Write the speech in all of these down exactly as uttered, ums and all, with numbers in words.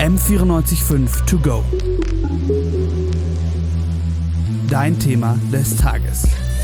M vierundneunzig Komma fünf To Go. Dein Thema des Tages.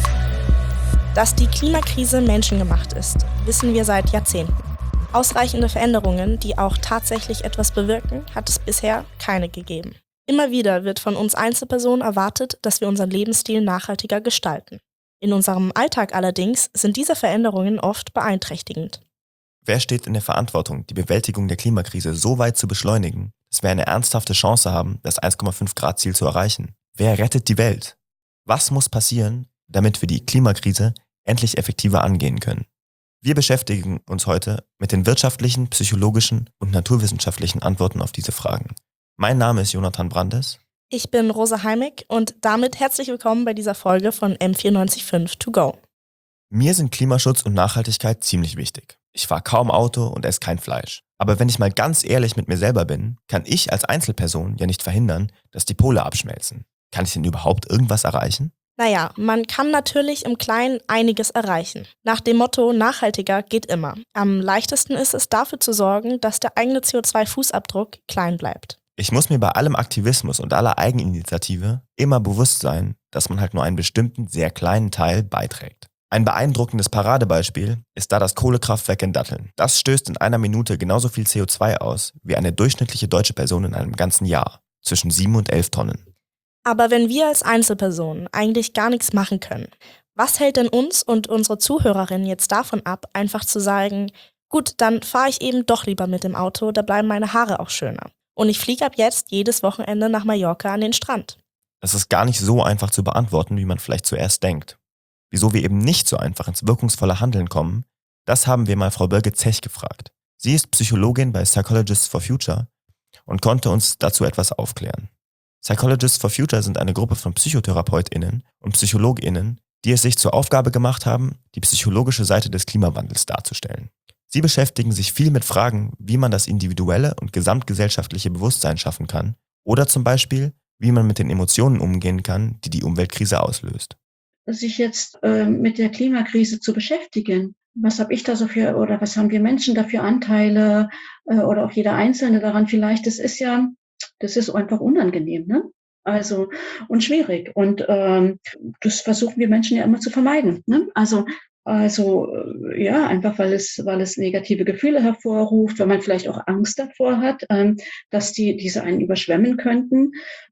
Dass die Klimakrise menschengemacht ist, wissen wir seit Jahrzehnten. Ausreichende Veränderungen, die auch tatsächlich etwas bewirken, hat es bisher keine gegeben. Immer wieder wird von uns Einzelpersonen erwartet, dass wir unseren Lebensstil nachhaltiger gestalten. In unserem Alltag allerdings sind diese Veränderungen oft beeinträchtigend. Wer steht in der Verantwortung, die Bewältigung der Klimakrise so weit zu beschleunigen, dass wir eine ernsthafte Chance haben, das eins Komma fünf Grad Ziel zu erreichen? Wer rettet die Welt? Was muss passieren, damit wir die Klimakrise endlich effektiver angehen können? Wir beschäftigen uns heute mit den wirtschaftlichen, psychologischen und naturwissenschaftlichen Antworten auf diese Fragen. Mein Name ist Jonathan Brandes. Ich bin Rosa Heimig und damit herzlich willkommen bei dieser Folge von M vierundneunzig Komma fünf To Go. Mir sind Klimaschutz und Nachhaltigkeit ziemlich wichtig. Ich fahre kaum Auto und esse kein Fleisch. Aber wenn ich mal ganz ehrlich mit mir selber bin, kann ich als Einzelperson ja nicht verhindern, dass die Pole abschmelzen. Kann ich denn überhaupt irgendwas erreichen? Naja, man kann natürlich im Kleinen einiges erreichen. Nach dem Motto nachhaltiger geht immer. Am leichtesten ist es, dafür zu sorgen, dass der eigene C O zwei Fußabdruck klein bleibt. Ich muss mir bei allem Aktivismus und aller Eigeninitiative immer bewusst sein, dass man halt nur einen bestimmten, sehr kleinen Teil beiträgt. Ein beeindruckendes Paradebeispiel ist da das Kohlekraftwerk in Datteln. Das stößt in einer Minute genauso viel C O zwei aus wie eine durchschnittliche deutsche Person in einem ganzen Jahr. Zwischen sieben und elf Tonnen. Aber wenn wir als Einzelpersonen eigentlich gar nichts machen können, was hält denn uns und unsere Zuhörerinnen jetzt davon ab, einfach zu sagen, gut, dann fahre ich eben doch lieber mit dem Auto, da bleiben meine Haare auch schöner. Und ich fliege ab jetzt jedes Wochenende nach Mallorca an den Strand. Das ist gar nicht so einfach zu beantworten, wie man vielleicht zuerst denkt. Wieso wir eben nicht so einfach ins wirkungsvolle Handeln kommen, das haben wir mal Frau Bölke-Zech gefragt. Sie ist Psychologin bei Psychologists for Future und konnte uns dazu etwas aufklären. Psychologists for Future sind eine Gruppe von PsychotherapeutInnen und PsychologInnen, die es sich zur Aufgabe gemacht haben, die psychologische Seite des Klimawandels darzustellen. Sie beschäftigen sich viel mit Fragen, wie man das individuelle und gesamtgesellschaftliche Bewusstsein schaffen kann oder zum Beispiel, wie man mit den Emotionen umgehen kann, die die Umweltkrise auslöst. Sich jetzt äh, mit der Klimakrise zu beschäftigen. Was habe ich da so für, oder was haben wir Menschen da für Anteile äh, oder auch jeder Einzelne daran vielleicht? Das ist ja, das ist einfach unangenehm, ne? Also und schwierig. Und ähm, das versuchen wir Menschen ja immer zu vermeiden, ne? Also also äh, ja, einfach weil es weil es negative Gefühle hervorruft, weil man vielleicht auch Angst davor hat, ähm, dass die diese einen überschwemmen könnten.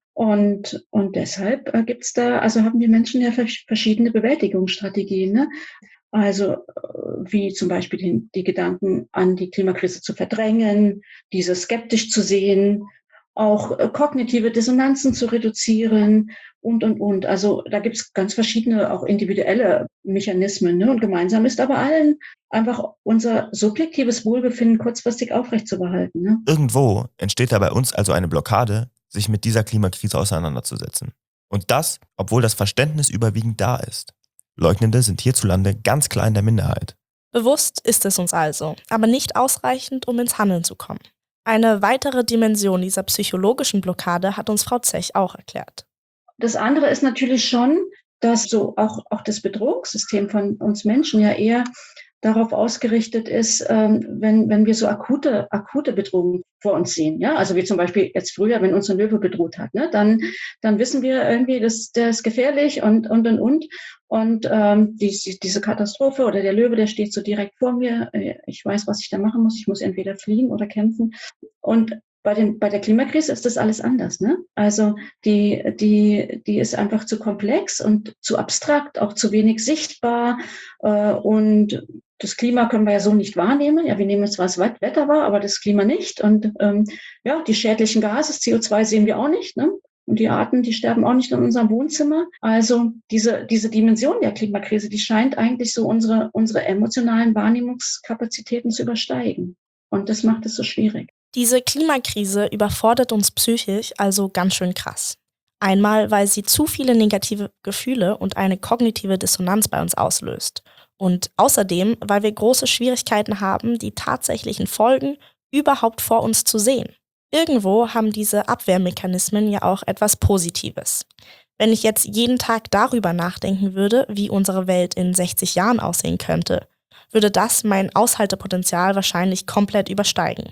Und, und deshalb äh, gibt's da, also haben die Menschen ja verschiedene Bewältigungsstrategien, ne? Also äh, wie zum Beispiel die, die Gedanken an die Klimakrise zu verdrängen, diese skeptisch zu sehen, auch äh, kognitive Dissonanzen zu reduzieren und, und, und. Also da gibt's ganz verschiedene, auch individuelle Mechanismen, ne? Und gemeinsam ist aber allen einfach unser subjektives Wohlbefinden kurzfristig aufrechtzuerhalten, ne? Irgendwo entsteht da bei uns also eine Blockade, sich mit dieser Klimakrise auseinanderzusetzen. Und das, obwohl das Verständnis überwiegend da ist. Leugnende sind hierzulande ganz klar in der Minderheit. Bewusst ist es uns also, aber nicht ausreichend, um ins Handeln zu kommen. Eine weitere Dimension dieser psychologischen Blockade hat uns Frau Zech auch erklärt. Das andere ist natürlich schon, dass so auch, auch das Bedrohungssystem von uns Menschen ja eher darauf ausgerichtet ist, ähm, wenn, wenn wir so akute, akute Bedrohungen vor uns sehen. Ja, also wie zum Beispiel jetzt früher, wenn uns ein Löwe bedroht hat, ne, dann, dann wissen wir irgendwie, dass der ist gefährlich und, und, und, und. Und ähm, die, diese Katastrophe oder der Löwe, der steht so direkt vor mir. Ich weiß, was ich da machen muss. Ich muss entweder fliehen oder kämpfen. Und bei den, bei der Klimakrise ist das alles anders, ne? Also die, die, die ist einfach zu komplex und zu abstrakt, auch zu wenig sichtbar. Äh, und das Klima können wir ja so nicht wahrnehmen. Ja, wir nehmen zwar das Wetter wahr, aber das Klima nicht. Und ähm, ja, die schädlichen Gase, C O zwei sehen wir auch nicht, ne? Und die Arten, die sterben auch nicht in unserem Wohnzimmer. Also diese, diese Dimension der Klimakrise, die scheint eigentlich so unsere, unsere emotionalen Wahrnehmungskapazitäten zu übersteigen. Und das macht es so schwierig. Diese Klimakrise überfordert uns psychisch also ganz schön krass. Einmal, weil sie zu viele negative Gefühle und eine kognitive Dissonanz bei uns auslöst. Und außerdem, weil wir große Schwierigkeiten haben, die tatsächlichen Folgen überhaupt vor uns zu sehen. Irgendwo haben diese Abwehrmechanismen ja auch etwas Positives. Wenn ich jetzt jeden Tag darüber nachdenken würde, wie unsere Welt in sechzig Jahren aussehen könnte, würde das mein Aushaltepotenzial wahrscheinlich komplett übersteigen.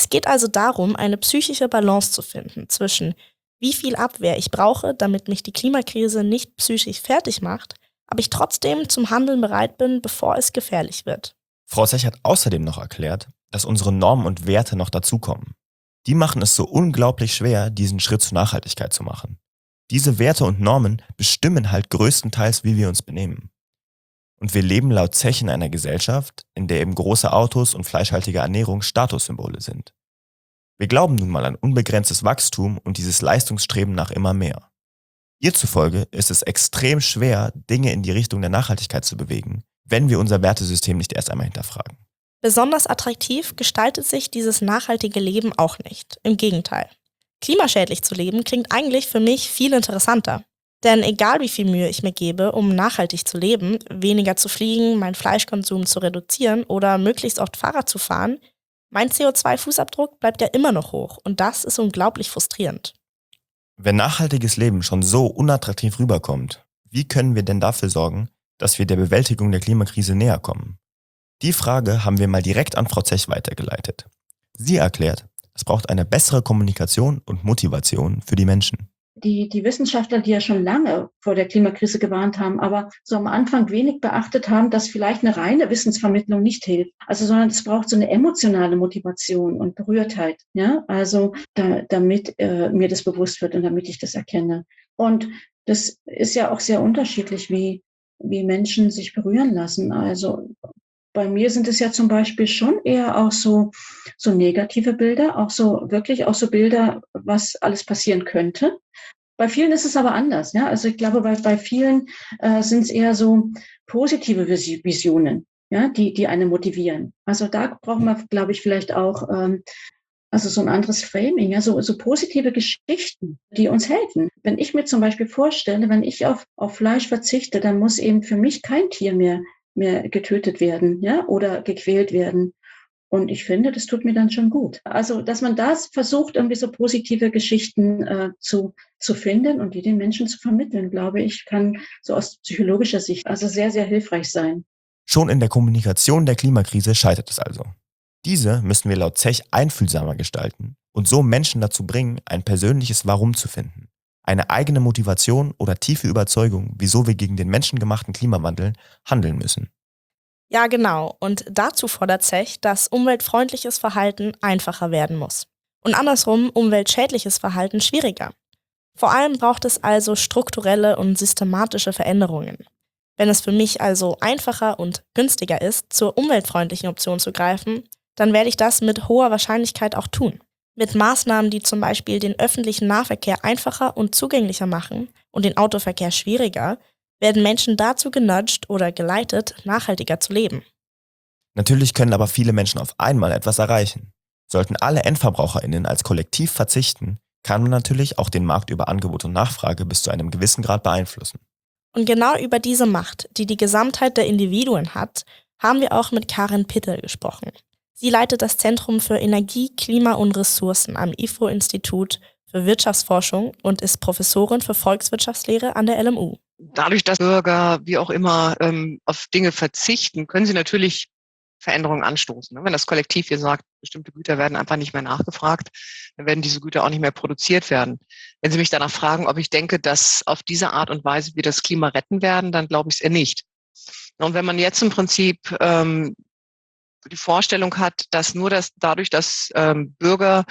Es geht also darum, eine psychische Balance zu finden zwischen wie viel Abwehr ich brauche, damit mich die Klimakrise nicht psychisch fertig macht, aber ich trotzdem zum Handeln bereit bin, bevor es gefährlich wird. Frau Zech hat außerdem noch erklärt, dass unsere Normen und Werte noch dazukommen. Die machen es so unglaublich schwer, diesen Schritt zur Nachhaltigkeit zu machen. Diese Werte und Normen bestimmen halt größtenteils, wie wir uns benehmen. Und wir leben laut Zech in einer Gesellschaft, in der eben große Autos und fleischhaltige Ernährung Statussymbole sind. Wir glauben nun mal an unbegrenztes Wachstum und dieses Leistungsstreben nach immer mehr. Ihr zufolge ist es extrem schwer, Dinge in die Richtung der Nachhaltigkeit zu bewegen, wenn wir unser Wertesystem nicht erst einmal hinterfragen. Besonders attraktiv gestaltet sich dieses nachhaltige Leben auch nicht. Im Gegenteil. Klimaschädlich zu leben klingt eigentlich für mich viel interessanter. Denn egal wie viel Mühe ich mir gebe, um nachhaltig zu leben, weniger zu fliegen, meinen Fleischkonsum zu reduzieren oder möglichst oft Fahrrad zu fahren, mein C O zwei Fußabdruck bleibt ja immer noch hoch und das ist unglaublich frustrierend. Wenn nachhaltiges Leben schon so unattraktiv rüberkommt, wie können wir denn dafür sorgen, dass wir der Bewältigung der Klimakrise näher kommen? Die Frage haben wir mal direkt an Frau Zech weitergeleitet. Sie erklärt, es braucht eine bessere Kommunikation und Motivation für die Menschen. Die, die Wissenschaftler, die ja schon lange vor der Klimakrise gewarnt haben, aber so am Anfang wenig beachtet haben, dass vielleicht eine reine Wissensvermittlung nicht hilft. Also, sondern es braucht so eine emotionale Motivation und Berührtheit. Ja, also, da, damit äh, mir das bewusst wird und damit ich das erkenne. Und das ist ja auch sehr unterschiedlich, wie, wie Menschen sich berühren lassen. Also, bei mir sind es ja zum Beispiel schon eher auch so, so negative Bilder, auch so wirklich auch so Bilder, was alles passieren könnte. Bei vielen ist es aber anders, ja. Also ich glaube, bei, bei vielen äh, sind es eher so positive Visionen, ja, die, die einen motivieren. Also da brauchen wir, glaube ich, vielleicht auch ähm, also so ein anderes Framing, ja, so, so positive Geschichten, die uns helfen. Wenn ich mir zum Beispiel vorstelle, wenn ich auf, auf Fleisch verzichte, dann muss eben für mich kein Tier mehr mehr getötet werden, ja, oder gequält werden. Und ich finde, das tut mir dann schon gut. Also, dass man das versucht, irgendwie so positive Geschichten äh, zu, zu finden und die den Menschen zu vermitteln, glaube ich, kann so aus psychologischer Sicht also sehr, sehr hilfreich sein. Schon in der Kommunikation der Klimakrise scheitert es also. Diese müssen wir laut Zech einfühlsamer gestalten und so Menschen dazu bringen, ein persönliches Warum zu finden. Eine eigene Motivation oder tiefe Überzeugung, wieso wir gegen den menschengemachten Klimawandel handeln müssen. Ja, genau. Und dazu fordert Zech, dass umweltfreundliches Verhalten einfacher werden muss. Und andersrum umweltschädliches Verhalten schwieriger. Vor allem braucht es also strukturelle und systematische Veränderungen. Wenn es für mich also einfacher und günstiger ist, zur umweltfreundlichen Option zu greifen, dann werde ich das mit hoher Wahrscheinlichkeit auch tun. Mit Maßnahmen, die zum Beispiel den öffentlichen Nahverkehr einfacher und zugänglicher machen und den Autoverkehr schwieriger, werden Menschen dazu genudgt oder geleitet, nachhaltiger zu leben. Natürlich können aber viele Menschen auf einmal etwas erreichen. Sollten alle EndverbraucherInnen als Kollektiv verzichten, kann man natürlich auch den Markt über Angebot und Nachfrage bis zu einem gewissen Grad beeinflussen. Und genau über diese Macht, die die Gesamtheit der Individuen hat, haben wir auch mit Karin Pittel gesprochen. Sie leitet das Zentrum für Energie, Klima und Ressourcen am I F O-Institut für Wirtschaftsforschung und ist Professorin für Volkswirtschaftslehre an der L M U. Dadurch, dass Bürger, wie auch immer, ähm, auf Dinge verzichten, können sie natürlich Veränderungen anstoßen. Wenn das Kollektiv hier sagt, bestimmte Güter werden einfach nicht mehr nachgefragt, dann werden diese Güter auch nicht mehr produziert werden. Wenn Sie mich danach fragen, ob ich denke, dass auf diese Art und Weise wir das Klima retten werden, dann glaube ich es eher nicht. Und wenn man jetzt im Prinzip ähm, die Vorstellung hat, dass nur das dadurch, dass ähm, Bürger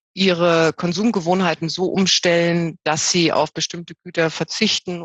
ihre Konsumgewohnheiten so umstellen, dass sie auf bestimmte Güter verzichten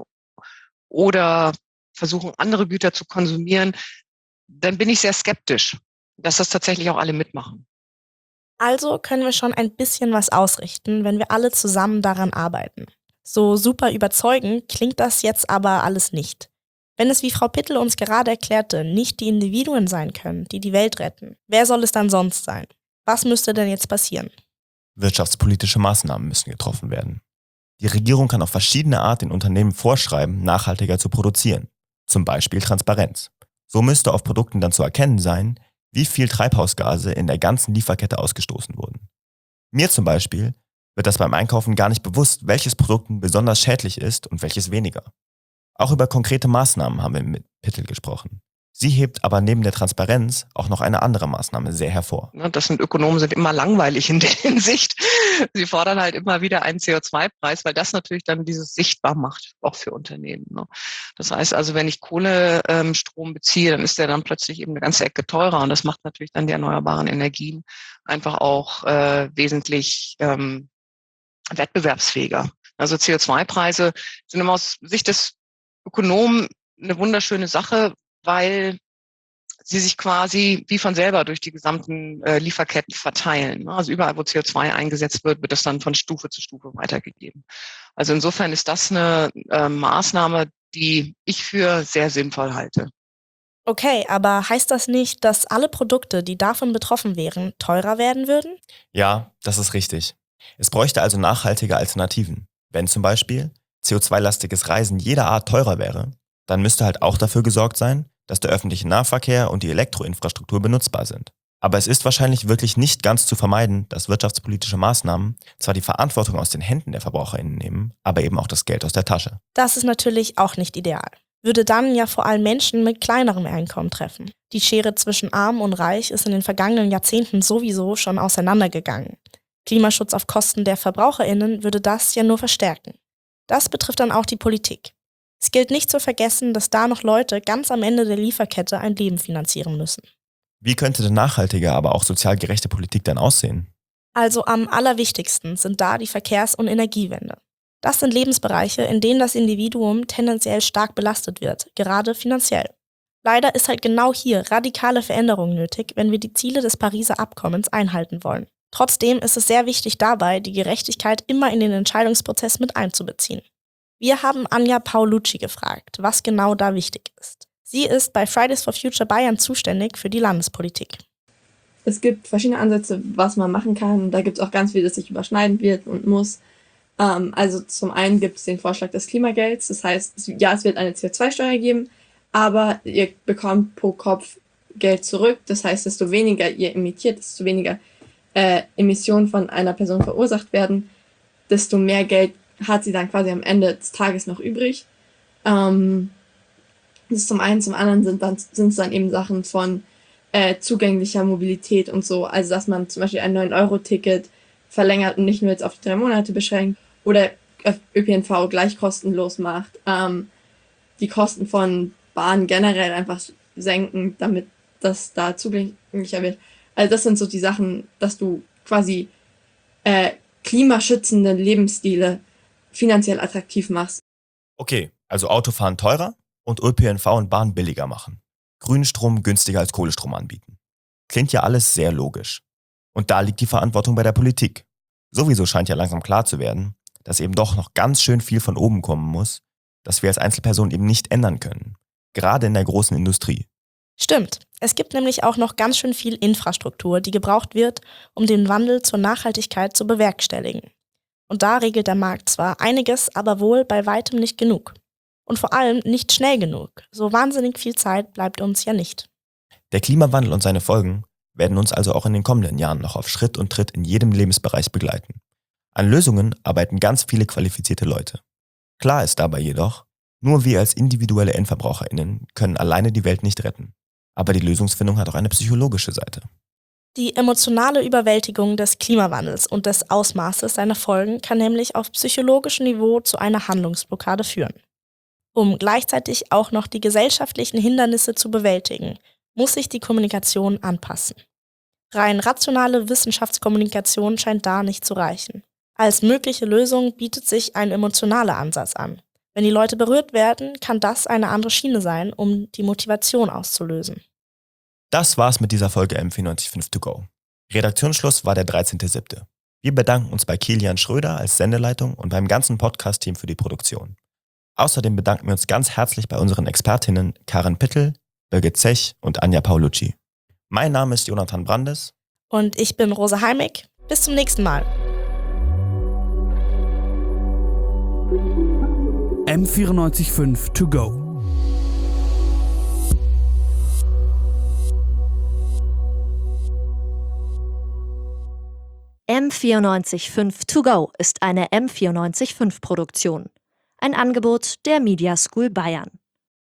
oder versuchen, andere Güter zu konsumieren, dann bin ich sehr skeptisch, dass das tatsächlich auch alle mitmachen. Also können wir schon ein bisschen was ausrichten, wenn wir alle zusammen daran arbeiten. So super überzeugend klingt das jetzt aber alles nicht. Wenn es, wie Frau Pittel uns gerade erklärte, nicht die Individuen sein können, die die Welt retten, wer soll es dann sonst sein? Was müsste denn jetzt passieren? Wirtschaftspolitische Maßnahmen müssen getroffen werden. Die Regierung kann auf verschiedene Art den Unternehmen vorschreiben, nachhaltiger zu produzieren. Zum Beispiel Transparenz. So müsste auf Produkten dann zu erkennen sein, wie viel Treibhausgase in der ganzen Lieferkette ausgestoßen wurden. Mir zum Beispiel wird das beim Einkaufen gar nicht bewusst, welches Produkt besonders schädlich ist und welches weniger. Auch über konkrete Maßnahmen haben wir mit Pittel gesprochen. Sie hebt aber neben der Transparenz auch noch eine andere Maßnahme sehr hervor. Das sind Ökonomen, sind immer langweilig in der Hinsicht. Sie fordern halt immer wieder einen C O zwei Preis, weil das natürlich dann dieses sichtbar macht, auch für Unternehmen. Das heißt also, wenn ich Kohlestrom beziehe, dann ist der dann plötzlich eben eine ganze Ecke teurer und das macht natürlich dann die erneuerbaren Energien einfach auch äh, wesentlich ähm, wettbewerbsfähiger. Also C O zwei Preise sind immer aus Sicht des Ökonomen eine wunderschöne Sache, weil sie sich quasi wie von selber durch die gesamten äh, Lieferketten verteilen. Also überall, wo C O zwei eingesetzt wird, wird das dann von Stufe zu Stufe weitergegeben. Also insofern ist das eine äh, Maßnahme, die ich für sehr sinnvoll halte. Okay, aber heißt das nicht, dass alle Produkte, die davon betroffen wären, teurer werden würden? Ja, das ist richtig. Es bräuchte also nachhaltige Alternativen. Wenn zum Beispiel C O zwei lastiges Reisen jeder Art teurer wäre, dann müsste halt auch dafür gesorgt sein, dass der öffentliche Nahverkehr und die Elektroinfrastruktur benutzbar sind. Aber es ist wahrscheinlich wirklich nicht ganz zu vermeiden, dass wirtschaftspolitische Maßnahmen zwar die Verantwortung aus den Händen der VerbraucherInnen nehmen, aber eben auch das Geld aus der Tasche. Das ist natürlich auch nicht ideal. Würde dann ja vor allem Menschen mit kleinerem Einkommen treffen. Die Schere zwischen Arm und Reich ist in den vergangenen Jahrzehnten sowieso schon auseinandergegangen. Klimaschutz auf Kosten der VerbraucherInnen würde das ja nur verstärken. Das betrifft dann auch die Politik. Es gilt nicht zu vergessen, dass da noch Leute ganz am Ende der Lieferkette ein Leben finanzieren müssen. Wie könnte denn nachhaltige, aber auch sozial gerechte Politik dann aussehen? Also am allerwichtigsten sind da die Verkehrs- und Energiewende. Das sind Lebensbereiche, in denen das Individuum tendenziell stark belastet wird, gerade finanziell. Leider ist halt genau hier radikale Veränderung nötig, wenn wir die Ziele des Pariser Abkommens einhalten wollen. Trotzdem ist es sehr wichtig dabei, die Gerechtigkeit immer in den Entscheidungsprozess mit einzubeziehen. Wir haben Anja Paolucci gefragt, was genau da wichtig ist. Sie ist bei Fridays for Future Bayern zuständig für die Landespolitik. Es gibt verschiedene Ansätze, was man machen kann. Da gibt es auch ganz viel, das sich überschneiden wird und muss. Ähm, also zum einen gibt es den Vorschlag des Klimagelds. Das heißt, es, ja, es wird eine C O zwei Steuer geben, aber ihr bekommt pro Kopf Geld zurück. Das heißt, desto weniger ihr emittiert, desto weniger äh, Emissionen von einer Person verursacht werden, desto mehr Geld hat sie dann quasi am Ende des Tages noch übrig. Ähm, das ist zum einen, zum anderen sind dann sind es dann eben Sachen von äh, zugänglicher Mobilität und so. Also dass man zum Beispiel ein neun Euro Ticket verlängert und nicht nur jetzt auf drei Monate beschränkt oder Ö P N V gleich kostenlos macht. Ähm, die Kosten von Bahn generell einfach senken, damit das da zugänglicher wird. Also das sind so die Sachen, dass du quasi äh, klimaschützende Lebensstile finanziell attraktiv machst. Okay, also Autofahren teurer und Ö P N V und Bahn billiger machen. Grünstrom günstiger als Kohlestrom anbieten. Klingt ja alles sehr logisch. Und da liegt die Verantwortung bei der Politik. Sowieso scheint ja langsam klar zu werden, dass eben doch noch ganz schön viel von oben kommen muss, das wir als Einzelpersonen eben nicht ändern können. Gerade in der großen Industrie. Stimmt. Es gibt nämlich auch noch ganz schön viel Infrastruktur, die gebraucht wird, um den Wandel zur Nachhaltigkeit zu bewerkstelligen. Und da regelt der Markt zwar einiges, aber wohl bei weitem nicht genug. Und vor allem nicht schnell genug. So wahnsinnig viel Zeit bleibt uns ja nicht. Der Klimawandel und seine Folgen werden uns also auch in den kommenden Jahren noch auf Schritt und Tritt in jedem Lebensbereich begleiten. An Lösungen arbeiten ganz viele qualifizierte Leute. Klar ist dabei jedoch, nur wir als individuelle EndverbraucherInnen können alleine die Welt nicht retten. Aber die Lösungsfindung hat auch eine psychologische Seite. Die emotionale Überwältigung des Klimawandels und des Ausmaßes seiner Folgen kann nämlich auf psychologischem Niveau zu einer Handlungsblockade führen. Um gleichzeitig auch noch die gesellschaftlichen Hindernisse zu bewältigen, muss sich die Kommunikation anpassen. Rein rationale Wissenschaftskommunikation scheint da nicht zu reichen. Als mögliche Lösung bietet sich ein emotionaler Ansatz an. Wenn die Leute berührt werden, kann das eine andere Schiene sein, um die Motivation auszulösen. Das war's mit dieser Folge M vierundneunzig Komma fünf To Go. Redaktionsschluss war der dreizehnter siebter Wir bedanken uns bei Kilian Schröder als Sendeleitung und beim ganzen Podcast-Team für die Produktion. Außerdem bedanken wir uns ganz herzlich bei unseren Expertinnen Karin Pittel, Birgit Zech und Anja Paolucci. Mein Name ist Jonathan Brandes. Und ich bin Rosa Heimig. Bis zum nächsten Mal. M vierundneunzig Komma fünf To Go. M vierundneunzig Komma fünf To Go ist eine M vierundneunzig Komma fünf Produktion. Ein Angebot der Media School Bayern.